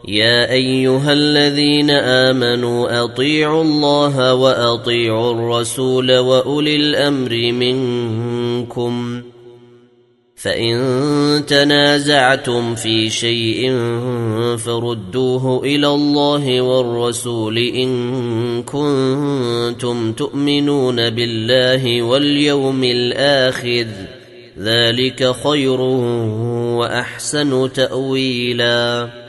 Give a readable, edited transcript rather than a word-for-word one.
يا أيها الذين آمنوا أطيعوا الله وأطيعوا الرسول وأولي الأمر منكم فإن تنازعتم في شيء فردوه إلى الله والرسول إن كنتم تؤمنون بالله واليوم الآخر ذلك خير وأحسن تأويلا.